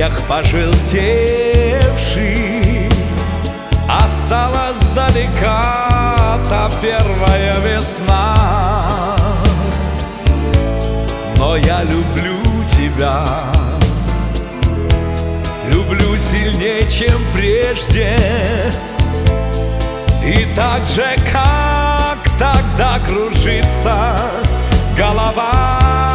листьях пожелтевший осталась далека та первая весна. Но я люблю тебя, люблю сильнее, чем прежде. И так же, как тогда, кружится голова.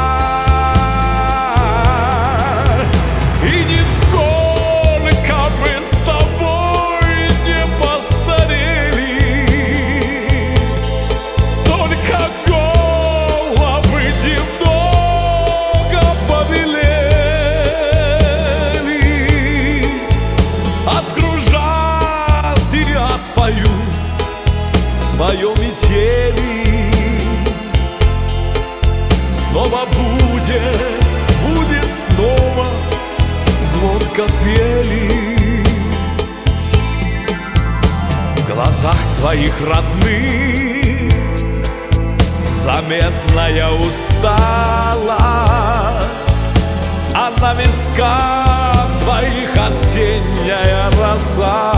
И нисколько мы с тобой не постарели, только головы немного побелели. От кружат и отпою свое метели. Снова будет снова звон капели. В глазах твоих родных заметная усталость, а на висках твоих осенняя роса.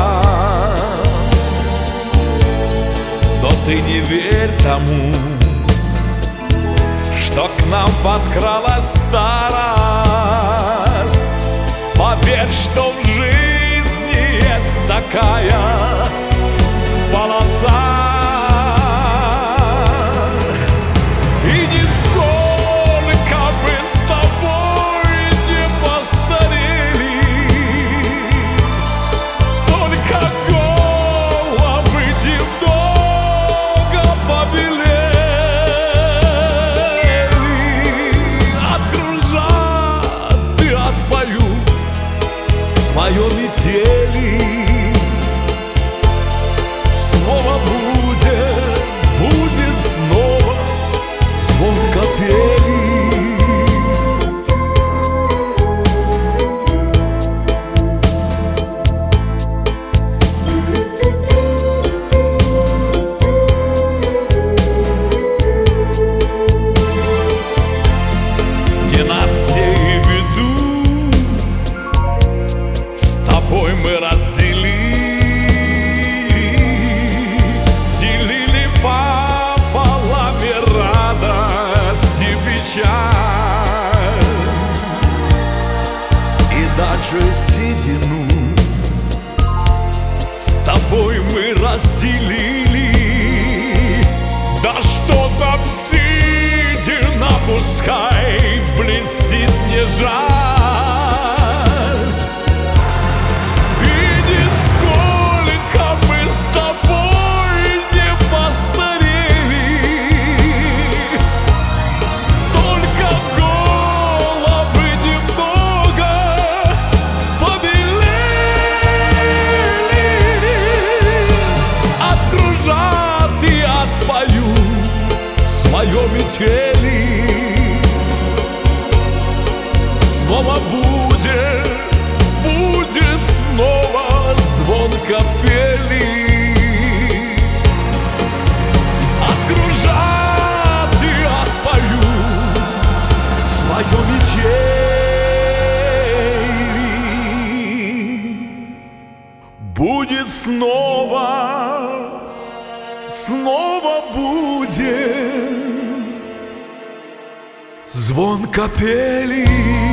Но ты не верь тому, что к нам подкралась старость. Поверь, что в жизни есть такая полоса. И нисколько мы с тобой не постарели, только головы немного побелели. Откружат и отпою свое метели. Снова будет снова звон капели. Ненастье и беду с тобой мы разделили, делили пополам и радость и печаль. И даже седину с тобой мы разделили. Да что там седина, пускай блестит, не жаль. И нисколько мы с тобой не постарели, только головы немного побелели. Откружат и отпою свое метели. Снова будет снова звон капели. Откружат и отпою свое метели. Будет снова будет звон капели.